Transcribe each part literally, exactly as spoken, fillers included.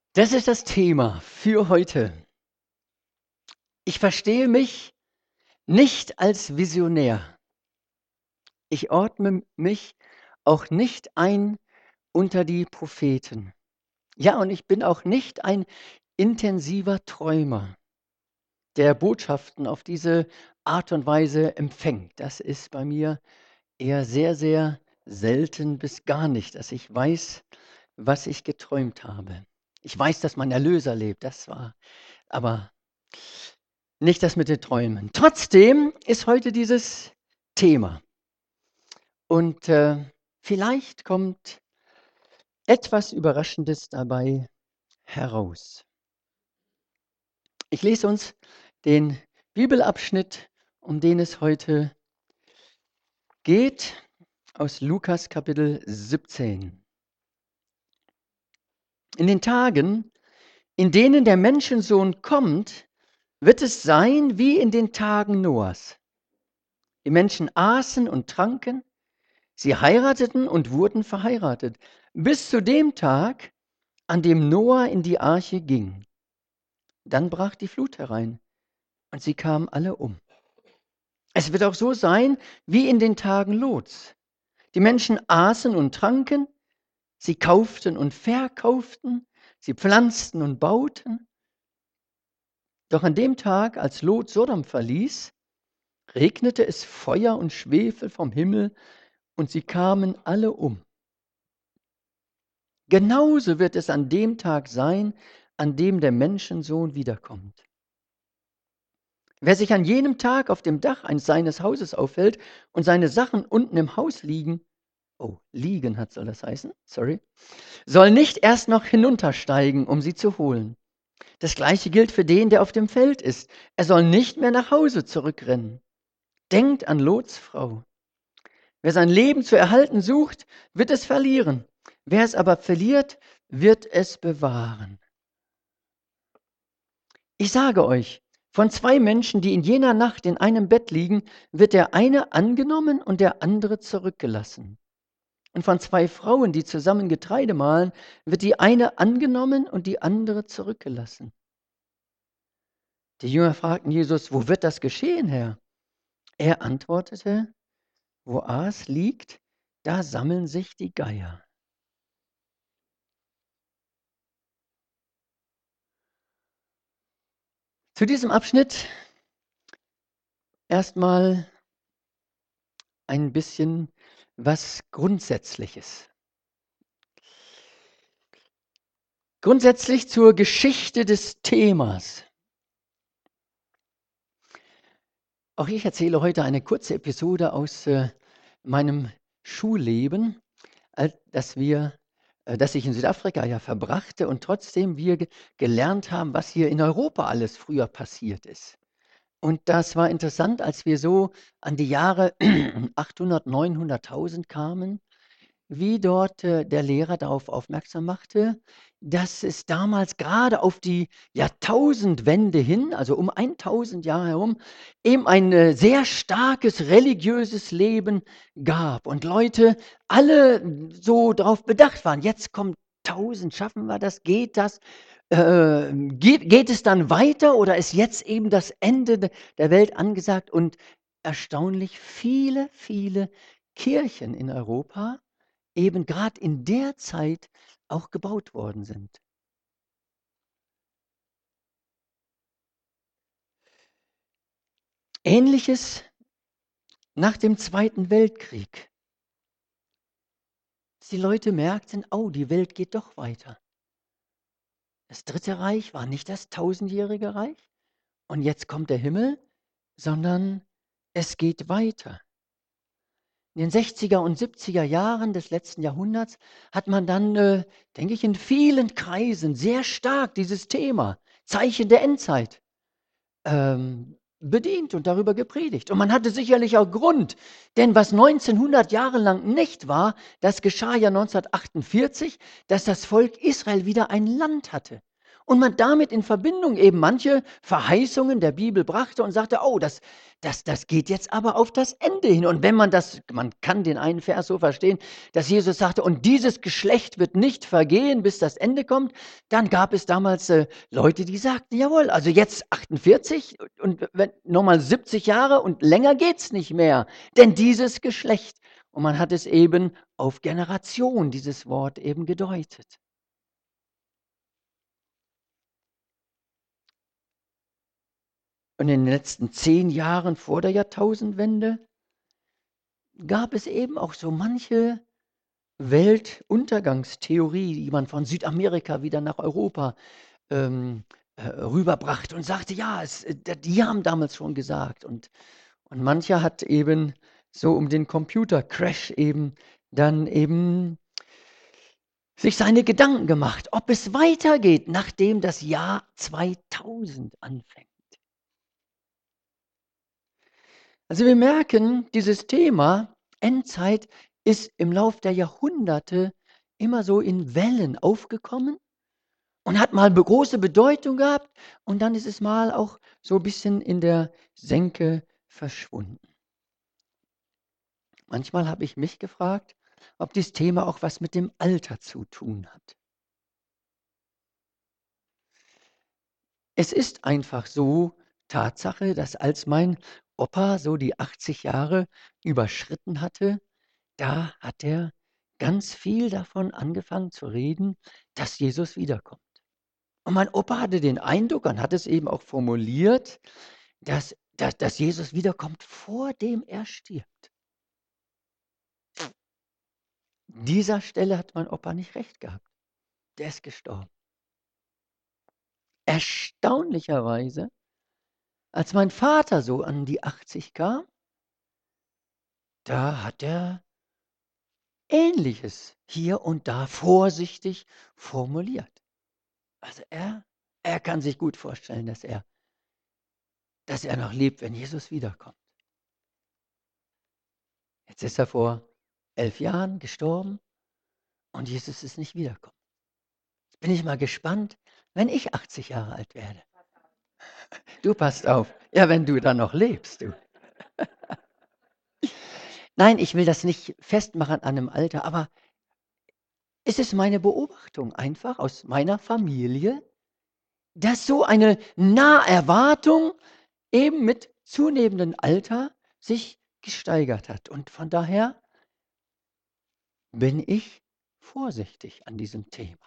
Das ist das Thema für heute. Ich verstehe mich nicht als Visionär. Ich ordne mich auch nicht ein unter die Propheten. Ja, und ich bin auch nicht ein intensiver Träumer, der Botschaften auf diese Art und Weise empfängt. Das ist bei mir eher sehr, sehr selten bis gar nicht, dass ich weiß, was ich geträumt habe. Ich weiß, dass mein Erlöser lebt, das war aber nicht das mit den Träumen. Trotzdem ist heute dieses Thema und, äh, vielleicht kommt etwas Überraschendes dabei heraus. Ich lese uns den Bibelabschnitt, um den es heute geht, aus Lukas Kapitel siebzehn. In den Tagen, in denen der Menschensohn kommt, wird es sein wie in den Tagen Noahs. Die Menschen aßen und tranken, sie heirateten und wurden verheiratet, bis zu dem Tag, an dem Noah in die Arche ging. Dann brach die Flut herein und sie kamen alle um. Es wird auch so sein wie in den Tagen Lots. Die Menschen aßen und tranken, sie kauften und verkauften, sie pflanzten und bauten. Doch an dem Tag, als Lot Sodom verließ, regnete es Feuer und Schwefel vom Himmel und sie kamen alle um. Genauso wird es an dem Tag sein, an dem der Menschensohn wiederkommt. Wer sich an jenem Tag auf dem Dach eines seines Hauses aufhält und seine Sachen unten im Haus liegen, oh, liegen hat soll das heißen, sorry, soll nicht erst noch hinuntersteigen, um sie zu holen. Das Gleiche gilt für den, der auf dem Feld ist. Er soll nicht mehr nach Hause zurückrennen. Denkt an Lots Frau. Wer sein Leben zu erhalten sucht, wird es verlieren. Wer es aber verliert, wird es bewahren. Ich sage euch, von zwei Menschen, die in jener Nacht in einem Bett liegen, wird der eine angenommen und der andere zurückgelassen. Und von zwei Frauen, die zusammen Getreide mahlen, wird die eine angenommen und die andere zurückgelassen. Die Jünger fragten Jesus, wo wird das geschehen, Herr? Er antwortete, wo Aas liegt, da sammeln sich die Geier. Zu diesem Abschnitt erstmal ein bisschen was Grundsätzliches. Grundsätzlich zur Geschichte des Themas. Auch ich erzähle heute eine kurze Episode aus äh, meinem Schulleben, als dass wir, äh, dass ich in Südafrika ja verbrachte und trotzdem wir ge gelernt haben, was hier in Europa alles früher passiert ist. Und das war interessant, als wir so an die Jahre achthundert, neunhunderttausend kamen, wie dort äh, der Lehrer darauf aufmerksam machte, dass es damals gerade auf die Jahrtausendwende hin, also um tausend Jahre herum, eben ein äh, sehr starkes religiöses Leben gab und Leute alle so darauf bedacht waren, jetzt kommt tausend, schaffen wir das, geht das? Äh, geht, geht es dann weiter oder ist jetzt eben das Ende de- der Welt angesagt? Und erstaunlich viele, viele Kirchen in Europa eben gerade in der Zeit auch gebaut worden sind. Ähnliches nach dem Zweiten Weltkrieg. Dass die Leute merkten, oh, die Welt geht doch weiter. Das Dritte Reich war nicht das tausendjährige Reich und jetzt kommt der Himmel, sondern es geht weiter. In den sechziger und siebziger Jahren des letzten Jahrhunderts hat man dann, äh, denke ich, in vielen Kreisen sehr stark dieses Thema Zeichen der Endzeit ähm, bedient und darüber gepredigt. Und man hatte sicherlich auch Grund, denn was neunzehnhundert Jahre lang nicht war, das geschah ja neunzehnhundertachtundvierzig, dass das Volk Israel wieder ein Land hatte. und man damit in Verbindung eben manche Verheißungen der Bibel brachte und sagte: „Oh, das das das geht jetzt aber auf das Ende hin.“ Und wenn man das man kann den einen Vers so verstehen, dass Jesus sagte: „Und dieses Geschlecht wird nicht vergehen, bis das Ende kommt“, dann gab es damals, äh, Leute, die sagten: „Jawohl, also jetzt achtundvierzig und wenn noch mal siebzig Jahre und länger geht's nicht mehr, denn dieses Geschlecht“, und man hat es eben auf Generation, dieses Wort eben gedeutet. Und in den letzten zehn Jahren vor der Jahrtausendwende gab es eben auch so manche Weltuntergangstheorie, die man von Südamerika wieder nach Europa, ähm, äh, rüberbrachte und sagte: „Ja, es äh, d die haben damals schon gesagt.“ Und und mancher hat eben so um den Computercrash eben dann eben sich seine Gedanken gemacht, ob es weitergeht, nachdem das Jahr zweitausend anfängt. Also wir merken, dieses Thema Endzeit ist im Lauf der Jahrhunderte immer so in Wellen aufgekommen und hat mal be große Bedeutung gehabt und dann ist es mal auch so ein bisschen in der Senke verschwunden. Manchmal habe ich mich gefragt, ob dieses Thema auch was mit dem Alter zu tun hat. Es ist einfach so Tatsache, dass als mein Opa so die achtzig Jahre überschritten hatte, da hat er ganz viel davon angefangen zu reden, dass Jesus wiederkommt. Und mein Opa hatte den Eindruck und hat es eben auch formuliert, dass dass dass Jesus wiederkommt, vor dem er stirbt. Dieser Stelle hat mein Opa nicht recht gehabt. Der ist gestorben. Erstaunlicherweise, als mein Vater so an die achtzig kam, da hat er Ähnliches hier und da vorsichtig formuliert. Also, er er kann sich gut vorstellen, dass er dass er noch lebt, wenn Jesus wiederkommt. Jetzt ist er vor elf Jahren gestorben und Jesus ist nicht wiedergekommen. Jetzt bin ich mal gespannt, wenn ich achtzig Jahre alt werde. Du passt auf. Ja, wenn du dann noch lebst, du. Nein, ich will das nicht festmachen an 'nem Alter, aber es ist meine Beobachtung einfach aus meiner Familie, dass so eine Naherwartung eben mit zunehmendem Alter sich gesteigert hat. Und von daher bin ich vorsichtig an diesem Thema.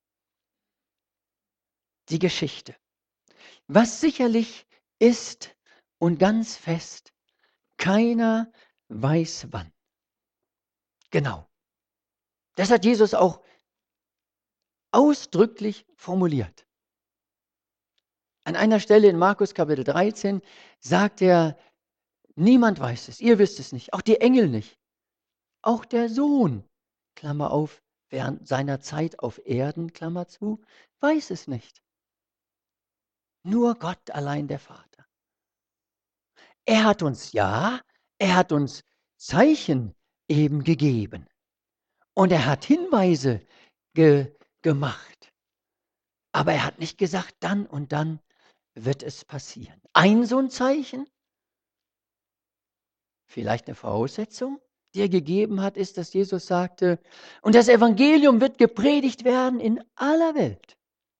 Die Geschichte. Was sicherlich ist und ganz fest, keiner weiß wann. Genau. Das hat Jesus auch ausdrücklich formuliert. An einer Stelle in Markus Kapitel dreizehn sagt er: „Niemand weiß es, ihr wisst es nicht, auch die Engel nicht, auch der Sohn“, Klammer auf, während seiner Zeit auf Erden, Klammer zu, weiß es nicht. Nur Gott allein der Vater. Er hat uns ja, er hat uns Zeichen eben gegeben und er hat Hinweise ge gemacht, aber er hat nicht gesagt: „Dann und dann wird es passieren.“ Ein so 'n Zeichen, vielleicht 'ne Voraussetzung, die er gegeben hat, ist, dass Jesus sagte: „Und das Evangelium wird gepredigt werden in aller Welt.“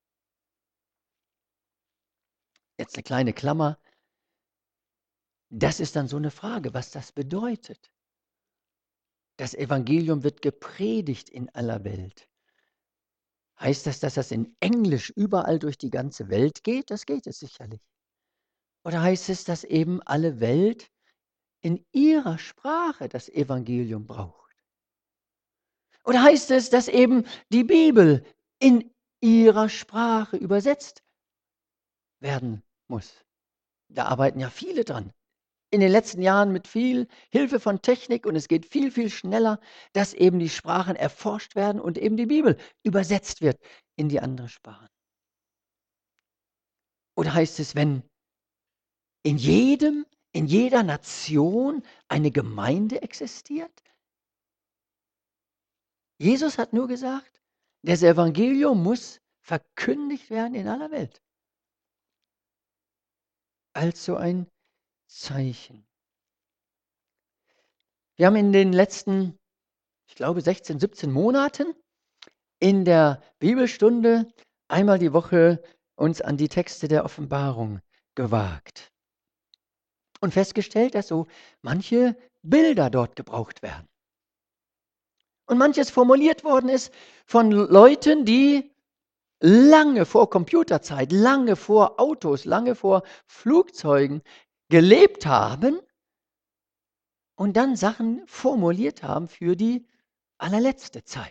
Jetzt 'ne kleine Klammer. Das ist dann so 'ne Frage, was das bedeutet. Das Evangelium wird gepredigt in aller Welt. Heißt das, dass das in Englisch überall durch die ganze Welt geht? Das geht es sicherlich. Oder heißt es, dass eben alle Welt in ihrer Sprache das Evangelium braucht? Oder heißt es, dass eben die Bibel in ihrer Sprache übersetzt werden muss? Da arbeiten ja viele dran. In den letzten Jahren mit viel Hilfe von Technik und es geht viel, viel schneller, dass eben die Sprachen erforscht werden und eben die Bibel übersetzt wird in die andere Sprachen. Oder heißt es, wenn in jedem in jeder Nation eine Gemeinde existiert? Jesus hat nur gesagt, das Evangelium muss verkündigt werden in aller Welt. Als so ein Zeichen. Wir haben in den letzten, ich glaube, sechzehn, siebzehn Monaten in der Bibelstunde einmal die Woche uns an die Texte der Offenbarung gewagt und festgestellt, dass so manche Bilder dort gebraucht werden. Und manches formuliert worden ist von Leuten, die lange vor Computerzeit, lange vor Autos, lange vor Flugzeugen gelebt haben und dann Sachen formuliert haben für die allerletzte Zeit.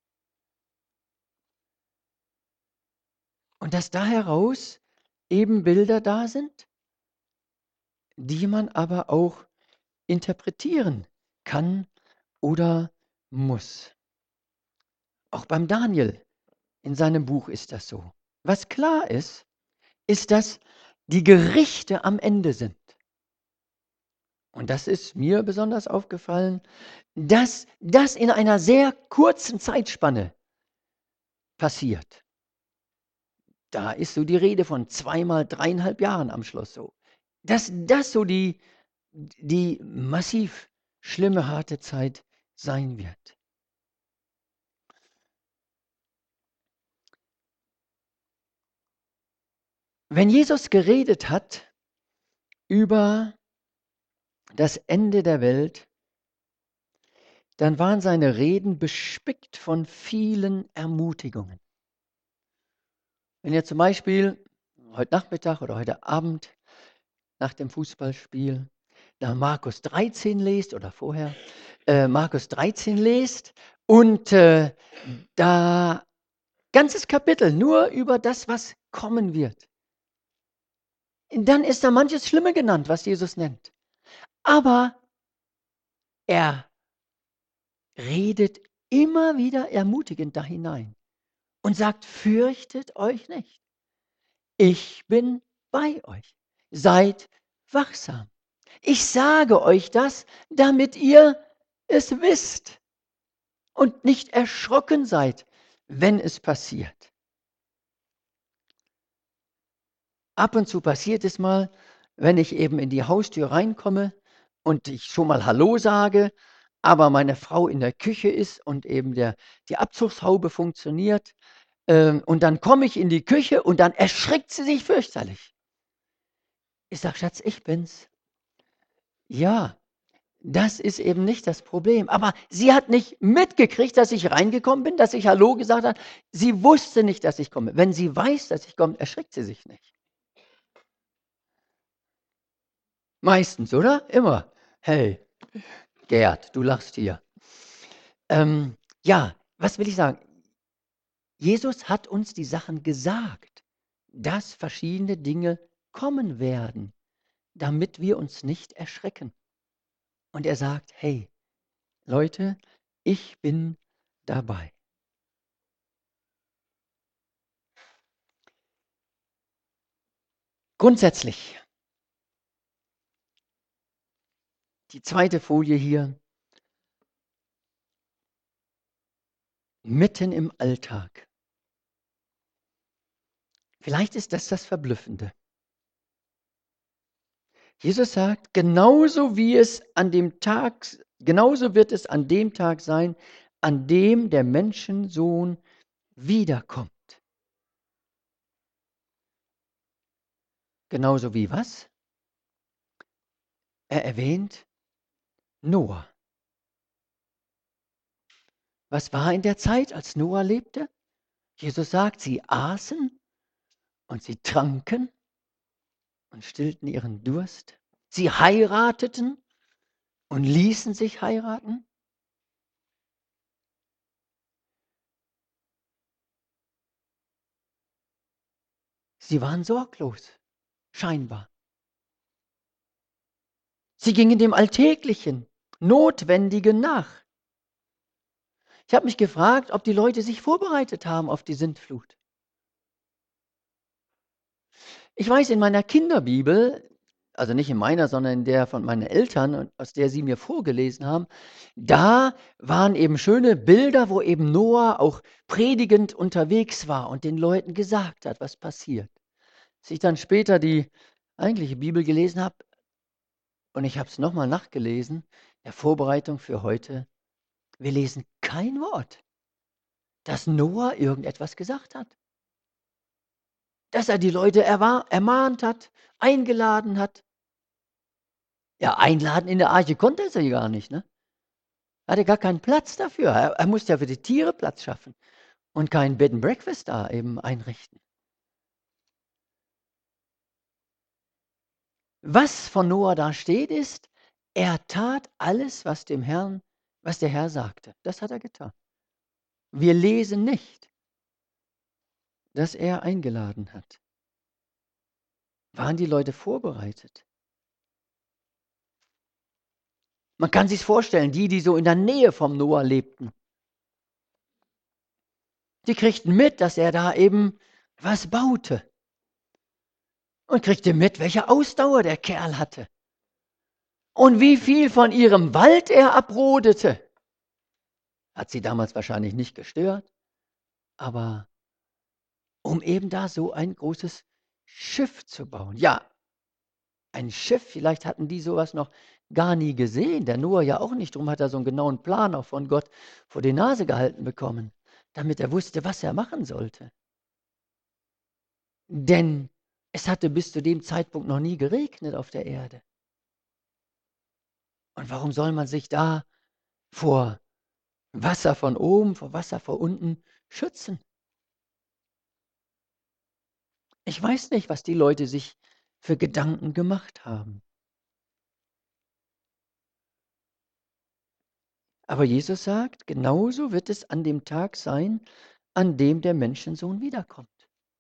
Und dass da heraus eben Bilder da sind, die man aber auch interpretieren kann oder muss. Auch beim Daniel in seinem Buch ist das so. Was klar ist, ist, dass die Gerichte am Ende sind. Und das ist mir besonders aufgefallen, dass das in einer sehr kurzen Zeitspanne passiert. Da ist so die Rede von zweimal dreieinhalb Jahren am Schluss so. Dass das so die, die massiv schlimme, harte Zeit sein wird. Wenn Jesus geredet hat über das Ende der Welt, dann waren seine Reden bespickt von vielen Ermutigungen. Wenn ihr zum Beispiel heute Nachmittag oder heute Abend nach dem Fußballspiel nach Markus dreizehn lest oder vorher äh, Markus dreizehn lest und äh, da ganzes Kapitel nur über das, was kommen wird. Dann ist da manches Schlimme genannt, was Jesus nennt. Aber er redet immer wieder ermutigend da hinein und sagt, fürchtet euch nicht. Ich bin bei euch. Seid wachsam. Ich sage euch das, damit ihr es wisst und nicht erschrocken seid, wenn es passiert. Ab und zu passiert es mal, wenn ich eben in die Haustür reinkomme und ich schon mal Hallo sage, aber meine Frau in der Küche ist und eben der, die Abzugshaube funktioniert. Ähm, und dann komme ich in die Küche und dann erschrickt sie sich fürchterlich. Ich sage, Schatz, ich bin's. Ja, das ist eben nicht das Problem. Aber sie hat nicht mitgekriegt, dass ich reingekommen bin, dass ich Hallo gesagt habe. Sie wusste nicht, dass ich komme. Wenn sie weiß, dass ich komme, erschrickt sie sich nicht. Meistens, oder? Immer. Hey, Gerd, du lachst hier. Ähm, ja, was will ich sagen? Jesus hat uns die Sachen gesagt, dass verschiedene Dinge kommen werden, damit wir uns nicht erschrecken. Und er sagt, hey, Leute, ich bin dabei. Grundsätzlich, die zweite Folie hier, mitten im Alltag. Vielleicht ist das das Verblüffende. Jesus sagt, genauso wie es an dem Tag, genauso wird es an dem Tag sein, an dem der Menschensohn wiederkommt. Genauso wie was? Er erwähnt Noah. Was war in der Zeit, als Noah lebte? Jesus sagt, sie aßen und sie tranken und stillten ihren Durst. Sie heirateten und ließen sich heiraten. Sie waren sorglos, scheinbar. Sie gingen dem Alltäglichen, Notwendigen nach. Ich habe mich gefragt, ob die Leute sich vorbereitet haben auf die Sintflut. Ich weiß, in meiner Kinderbibel also nicht in meiner, sondern in der von meinen Eltern und aus der sie mir vorgelesen haben, da waren eben schöne Bilder, wo eben Noah auch predigend unterwegs war und den Leuten gesagt hat, was passiert. Als ich dann später die eigentliche Bibel gelesen habe und ich habe es noch mal nachgelesen, der Vorbereitung für heute, wir lesen kein Wort, dass Noah irgendetwas gesagt hat. Dass er die Leute erwa ermahnt hat, eingeladen hat. Ja, einladen in der Arche konnte er sie gar nicht, ne? Er hatte gar keinen Platz dafür. Er er musste ja für die Tiere Platz schaffen und kein Bed and Breakfast da eben einrichten. Was von Noah da steht, ist, er tat alles, was dem Herrn was der Herr sagte. Das hat er getan. Wir lesen nicht, dass er eingeladen hat. Waren die Leute vorbereitet? Man kann sich's vorstellen, die, die so in der Nähe vom Noah lebten. Die kriegten mit, dass er da eben was baute. Und kriegte mit, welche Ausdauer der Kerl hatte. Und wie viel von ihrem Wald er abrodete. Hat sie damals wahrscheinlich nicht gestört, aber um eben da so ein großes Schiff zu bauen. Ja, ein Schiff, vielleicht hatten die sowas noch gar nie gesehen. Der Noah ja auch nicht. Drum hat er so einen genauen Plan auch von Gott vor die Nase gehalten bekommen, damit er wusste, was er machen sollte. Denn es hatte bis zu dem Zeitpunkt noch nie geregnet auf der Erde. Und warum soll man sich da vor Wasser von oben, vor Wasser von unten schützen? Ich weiß nicht, was die Leute sich für Gedanken gemacht haben. Aber Jesus sagt, genauso wird es an dem Tag sein, an dem der Menschensohn wiederkommt.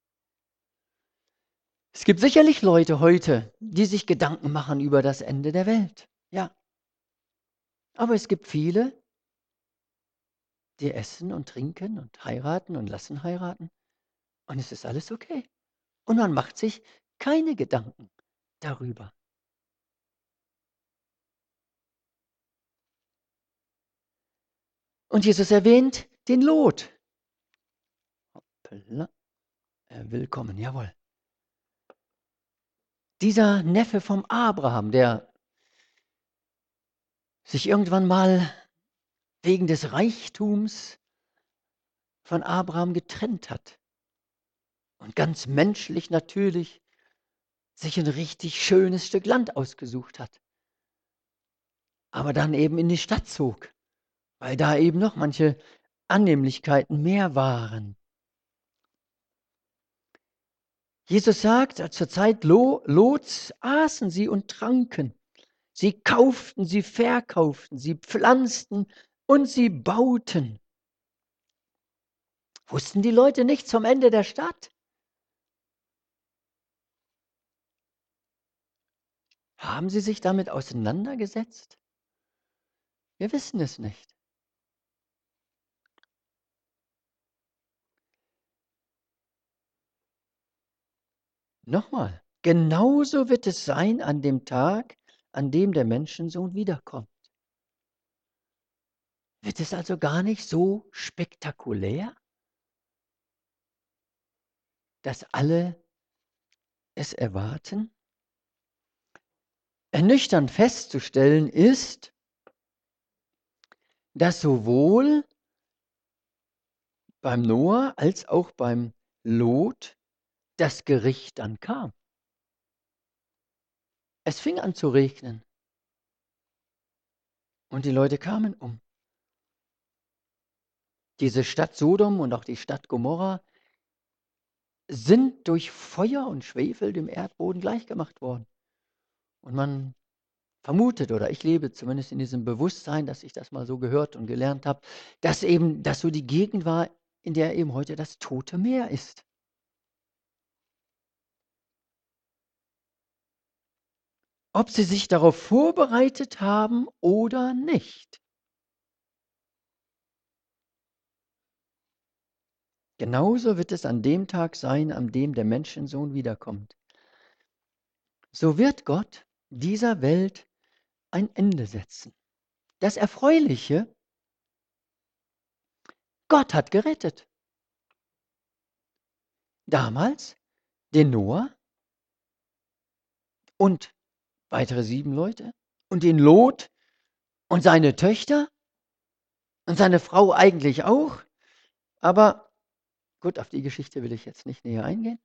Es gibt sicherlich Leute heute, die sich Gedanken machen über das Ende der Welt. Ja. Aber es gibt viele, die essen und trinken und heiraten und lassen heiraten. Und es ist alles okay. Und man macht sich keine Gedanken darüber. Und Jesus erwähnt den Lot. Hoppla. Er will kommen, jawohl. Dieser Neffe vom Abraham, der sich irgendwann mal wegen des Reichtums von Abraham getrennt hat und ganz menschlich natürlich sich ein richtig schönes Stück Land ausgesucht hat, aber dann eben in die Stadt zog, weil da eben noch manche Annehmlichkeiten mehr waren. Jesus sagt, zur Zeit Lo Lots aßen sie und tranken. Sie kauften, sie verkauften, sie pflanzten und sie bauten. Wussten die Leute nicht vom Ende der Stadt? Haben sie sich damit auseinandergesetzt? Wir wissen es nicht. Nochmal, genauso wird es sein an dem Tag, an dem der Menschensohn wiederkommt. Wird es also gar nicht so spektakulär, dass alle es erwarten? Ernüchternd festzustellen ist, dass sowohl beim Noah als auch beim Lot das Gericht dann kam. Es fing an zu regnen und die Leute kamen um. Diese Stadt Sodom und auch die Stadt Gomorra sind durch Feuer und Schwefel dem Erdboden gleichgemacht worden. Und man vermutet, oder ich lebe zumindest in diesem Bewusstsein, dass ich das mal so gehört und gelernt habe, dass eben das so die Gegend war, in der eben heute das Tote Meer ist. Ob sie sich darauf vorbereitet haben oder nicht. Genauso wird es an dem Tag sein, an dem der Menschensohn wiederkommt. So wird Gott dieser Welt ein Ende setzen. Das Erfreuliche, Gott hat gerettet. Damals den Noah und weitere sieben Leute und den Lot und seine Töchter und seine Frau eigentlich auch. Aber gut, auf die Geschichte will ich jetzt nicht näher eingehen.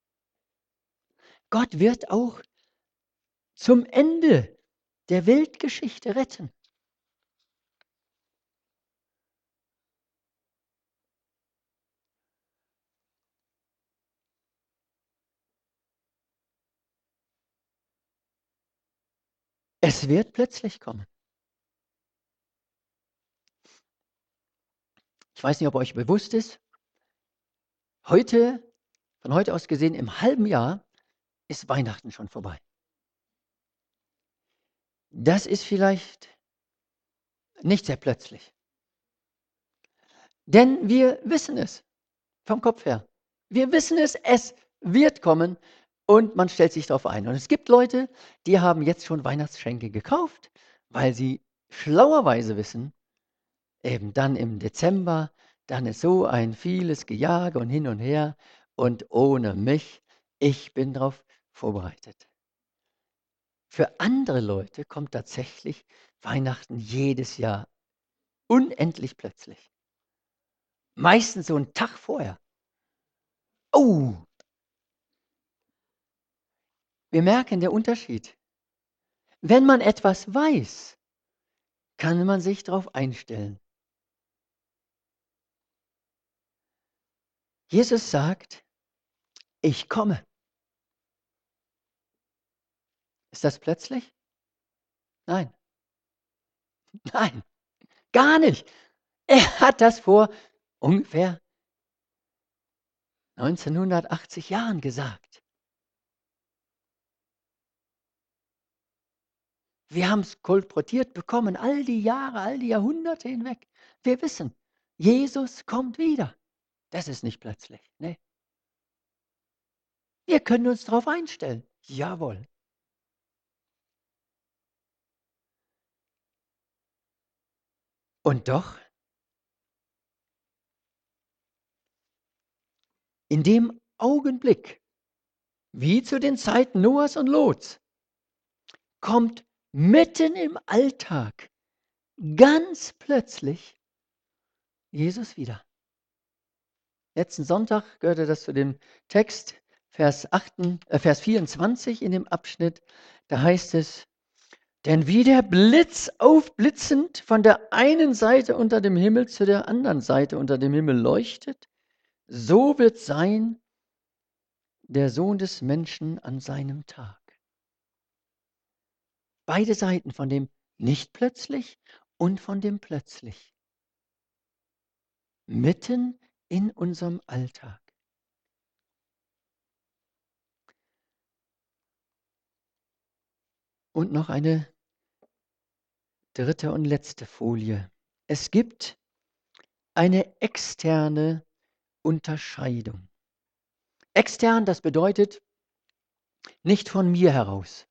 Gott wird auch zum Ende der Weltgeschichte retten. Es wird plötzlich kommen. Ich weiß nicht, ob euch bewusst ist, heute, von heute aus gesehen, im halben Jahr ist Weihnachten schon vorbei. Das ist vielleicht nicht sehr plötzlich. Denn wir wissen es vom Kopf her. Wir wissen es, es wird kommen und man stellt sich darauf ein. Und es gibt Leute, die haben jetzt schon Weihnachtsgeschenke gekauft, weil sie schlauerweise wissen, eben dann im Dezember, dann ist so ein vieles Gejage und hin und her und ohne mich, ich bin darauf vorbereitet. Für andere Leute kommt tatsächlich Weihnachten jedes Jahr unendlich plötzlich. Meistens so einen Tag vorher. Oh, wir merken den Unterschied. Wenn man etwas weiß, kann man sich darauf einstellen. Jesus sagt, ich komme. Ist das plötzlich? Nein. Nein, gar nicht. Er hat das vor ungefähr neunzehnhundertachtzig Jahren gesagt. Wir haben es kolportiert bekommen, all die Jahre, all die Jahrhunderte hinweg. Wir wissen, Jesus kommt wieder. Das ist nicht plötzlich. Nee. Wir können uns darauf einstellen. Jawohl. Und doch, in dem Augenblick, wie zu den Zeiten Noahs und Lots, kommt mitten im Alltag ganz plötzlich Jesus wieder. Letzten Sonntag gehörte das zu dem Text, Vers, acht, äh, Vers vierundzwanzig in dem Abschnitt. Da heißt es, denn wie der Blitz aufblitzend von der einen Seite unter dem Himmel zu der anderen Seite unter dem Himmel leuchtet, so wird sein der Sohn des Menschen an seinem Tag. Beide Seiten, von dem nicht plötzlich und von dem plötzlich. Mitten in unserem Alltag. Und noch eine dritte und letzte Folie. Es gibt eine externe Unterscheidung. Extern, das bedeutet nicht von mir heraus,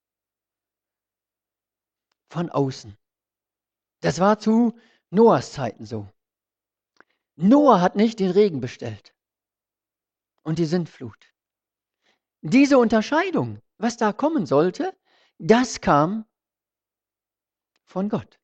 von außen. Das war zu Noahs Zeiten so. Noah hat nicht den Regen bestellt und die Sintflut. Diese Unterscheidung, was da kommen sollte, das kam von Gott.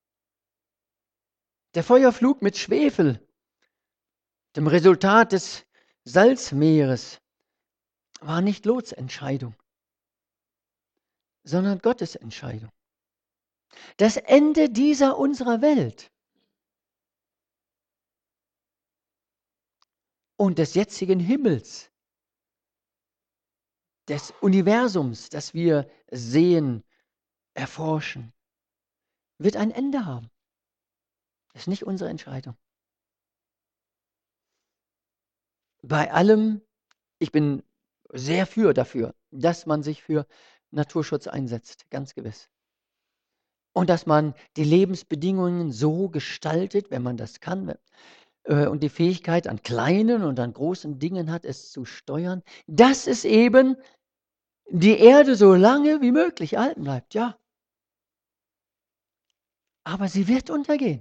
Der Feuerflug mit Schwefel, dem Resultat des Salzmeeres, war nicht Lots Entscheidung, sondern Gottes Entscheidung. Das Ende dieser unserer Welt und des jetzigen Himmels, des Universums, das wir sehen, erforschen, wird ein Ende haben. Das ist nicht unsere Entscheidung. Bei allem, ich bin sehr für dafür, dass man sich für Naturschutz einsetzt, ganz gewiss. Und dass man die Lebensbedingungen so gestaltet, wenn man das kann, äh, und die Fähigkeit an kleinen und an großen Dingen hat, es zu steuern, dass es eben die Erde so lange wie möglich erhalten bleibt, ja. Aber sie wird untergehen.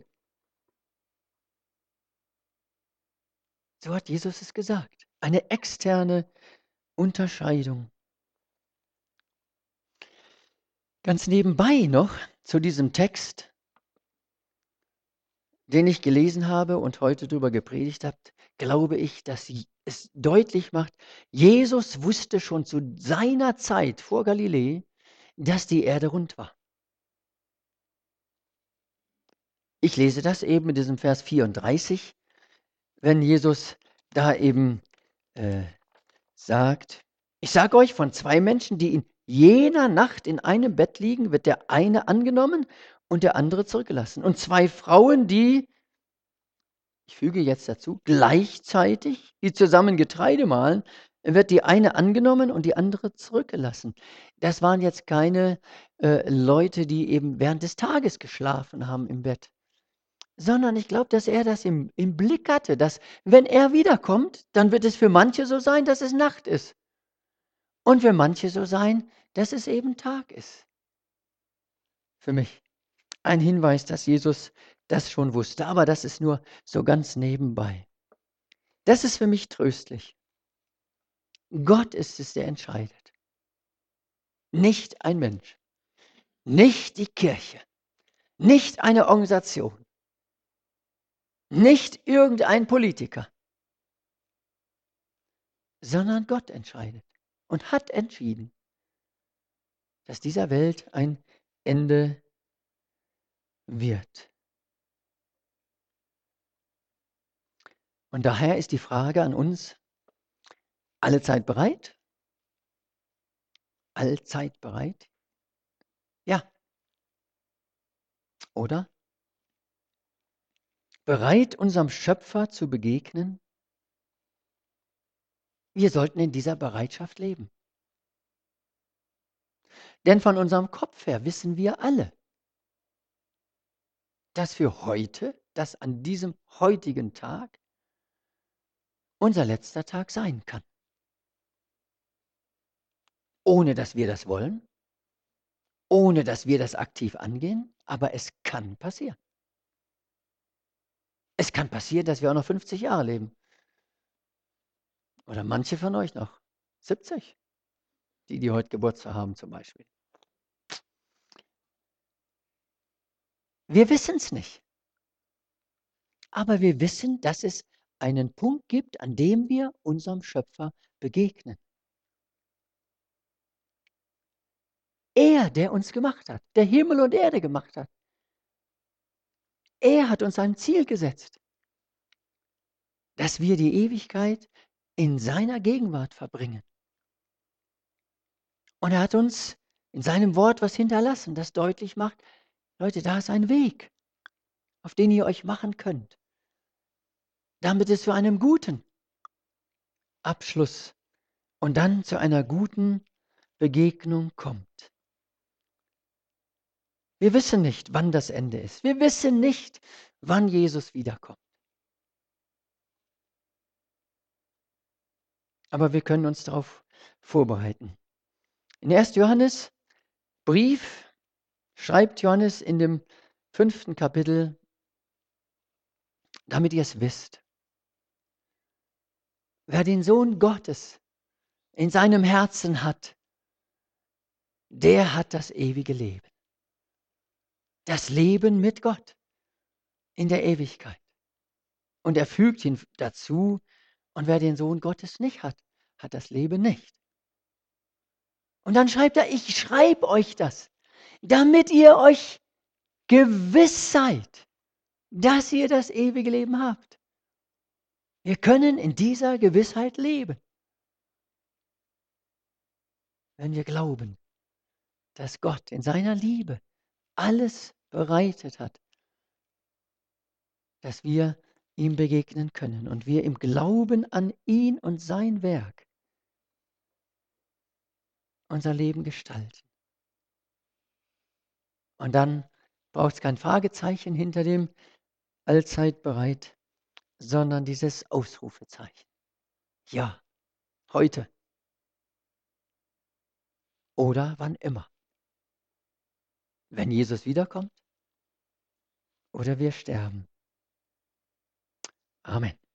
So hat Jesus es gesagt. Eine externe Unterscheidung. Ganz nebenbei noch zu diesem Text, den ich gelesen habe und heute darüber gepredigt habe, glaube ich, dass sie es deutlich macht, Jesus wusste schon zu seiner Zeit vor Galiläa, dass die Erde rund war. Ich lese das eben in diesem Vers vierunddreißig, wenn Jesus da eben äh, sagt, ich sage euch, von zwei Menschen, die in jener Nacht in einem Bett liegen, wird der eine angenommen und der andere zurückgelassen. Und zwei Frauen, die, ich füge jetzt dazu, gleichzeitig, die zusammen Getreide mahlen, wird die eine angenommen und die andere zurückgelassen. Das waren jetzt keine äh, Leute, die eben während des Tages geschlafen haben im Bett, sondern ich glaube, dass er das im, im Blick hatte, dass wenn er wiederkommt, dann wird es für manche so sein, dass es Nacht ist. Und für manche so sein, dass es eben Tag ist. Für mich ein Hinweis, dass Jesus das schon wusste, aber das ist nur so ganz nebenbei. Das ist für mich tröstlich. Gott ist es, der entscheidet. Nicht ein Mensch, nicht die Kirche, nicht eine Organisation, nicht irgendein Politiker, sondern Gott entscheidet und hat entschieden, dass dieser Welt ein Ende wird. Und daher ist die Frage an uns, allezeit bereit? Allzeit bereit? Ja. Oder? Bereit, unserem Schöpfer zu begegnen? Wir sollten in dieser Bereitschaft leben. Denn von unserem Kopf her wissen wir alle, dass für heute, dass an diesem heutigen Tag unser letzter Tag sein kann. Ohne dass wir das wollen, ohne dass wir das aktiv angehen, aber es kann passieren. Es kann passieren, dass wir auch noch fünfzig Jahre leben. Oder manche von euch noch siebzig, die, die heute Geburtstag haben zum Beispiel. Wir wissen es nicht. Aber wir wissen, dass es einen Punkt gibt, an dem wir unserem Schöpfer begegnen. Er, der uns gemacht hat, der Himmel und Erde gemacht hat. Er hat uns ein Ziel gesetzt, dass wir die Ewigkeit in seiner Gegenwart verbringen. Und er hat uns in seinem Wort was hinterlassen, das deutlich macht, Leute, da ist ein Weg, auf den ihr euch machen könnt, damit es zu einem guten Abschluss und dann zu einer guten Begegnung kommt. Wir wissen nicht, wann das Ende ist. Wir wissen nicht, wann Jesus wiederkommt. Aber wir können uns darauf vorbereiten. In ersten Johannes Brief schreibt Johannes in dem fünften Kapitel, damit ihr es wisst. Wer den Sohn Gottes in seinem Herzen hat, der hat das ewige Leben. Das Leben mit Gott in der Ewigkeit. Und er fügt ihn dazu, und wer den Sohn Gottes nicht hat, hat das Leben nicht. Und dann schreibt er, ich schreibe euch das, damit ihr euch gewiss seid, dass ihr das ewige Leben habt. Wir können in dieser Gewissheit leben, wenn wir glauben, dass Gott in seiner Liebe alles bereitet hat, dass wir ihm begegnen können und wir im Glauben an ihn und sein Werk unser Leben gestalten. Und dann braucht es kein Fragezeichen hinter dem allzeit bereit, sondern dieses Ausrufezeichen. Ja, heute. oder wann immer. Wenn Jesus wiederkommt oder wir sterben. Amen.